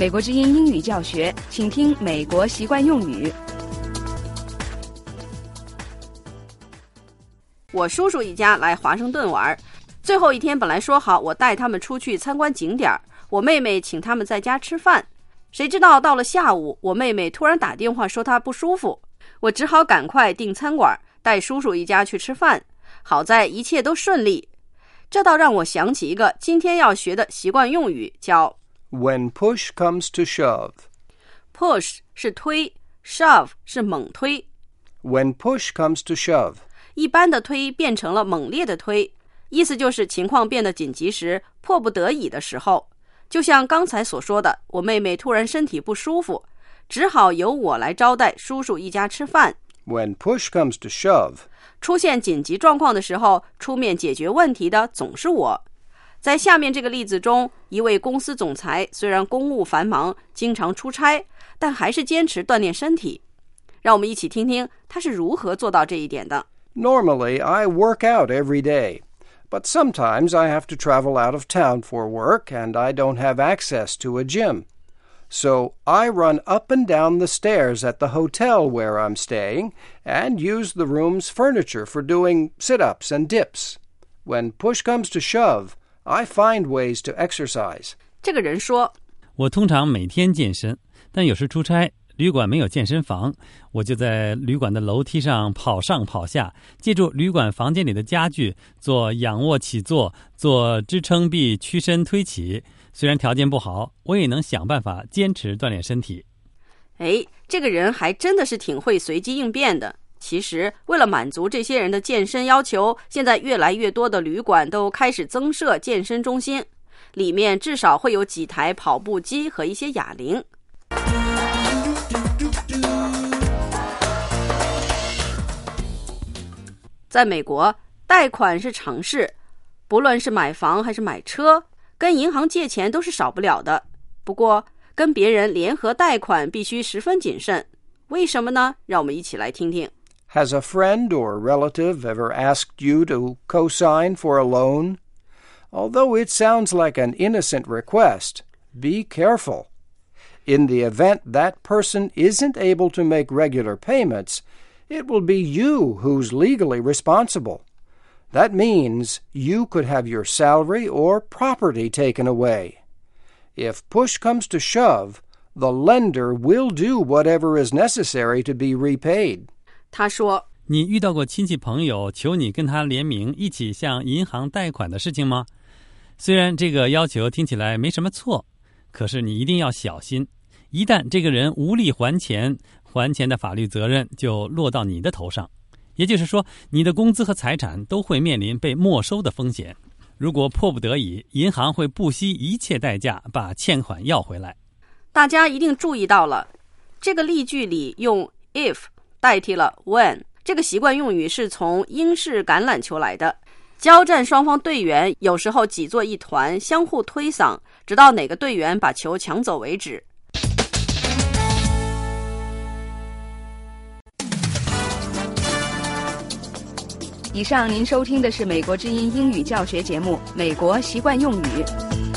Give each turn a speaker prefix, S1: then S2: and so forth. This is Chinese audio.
S1: 美国之音英语教学，请听美国习惯用语。
S2: 我叔叔一家来华盛顿玩，最后一天本来说好我带他们出去参观景点，我妹妹请他们在家吃饭，谁知道到了下午，我妹妹突然打电话说她不舒服，我只好赶快订餐馆带叔叔一家去吃饭，好在一切都顺利。这倒让我想起一个今天要学的习惯用语，叫
S3: When push comes to shove.
S2: Push 是推， shove 是猛推。
S3: When push comes to shove.
S2: 一般的推变成了猛烈的推，意思就是情况变得紧急时，迫不得已的时候。就像刚才所说的，我妹妹突然身体不舒服，只好由我来招待叔叔一家吃饭。
S3: When push comes to shove.
S2: 出现紧急状况的时候，出面解决问题的总是我。在下面这个例子中，一位公司总裁虽然公务繁忙，经常出差，但还是坚持锻炼身体。让我们一起听听他是如何做到这一点的。
S3: Normally, I work out every day, but sometimes I have to travel out of town for work and I don't have access to a gym. So I run up and down the stairs at the hotel where I'm staying and use the room's furniture for doing sit-ups and dips. When push comes to shove, I find ways to exercise.
S2: 这个人说，
S4: 我通常每天健身，但有时出差，旅馆没有健身房，我就在旅馆的楼梯上跑上跑下，借助旅馆房间里的家具做仰卧起坐，做支撑臂屈伸推起。虽然条件不好，我也能想办法坚持锻炼身体。
S2: 这个人还真的是挺会随机应变的。其实为了满足这些人的健身要求，现在越来越多的旅馆都开始增设健身中心，里面至少会有几台跑步机和一些哑铃。在美国，贷款是常事，不论是买房还是买车，跟银行借钱都是少不了的。不过，跟别人联合贷款必须十分谨慎。为什么呢？让我们一起来听听。
S3: Has a friend or relative ever asked you to co-sign for a loan? Although it sounds like an innocent request, be careful. In the event that person isn't able to make regular payments, it will be you who's legally responsible. That means you could have your salary or property taken away. If push comes to shove, the lender will do whatever is necessary to be repaid.
S2: 他说，
S4: 你遇到过亲戚朋友求你跟他联名一起向银行贷款的事情吗？虽然这个要求听起来没什么错，可是你一定要小心，一旦这个人无力还钱，还钱的法律责任就落到你的头上。也就是说，你的工资和财产都会面临被没收的风险。如果迫不得已，银行会不惜一切代价把欠款要回来。
S2: 大家一定注意到了，这个例句里用 if 代替了 when， 这个习惯用语是从英式橄榄球来的。交战双方队员有时候挤作一团，相互推搡，直到哪个队员把球抢走为止。
S1: 以上您收听的是美国之音英语教学节目《美国习惯用语》。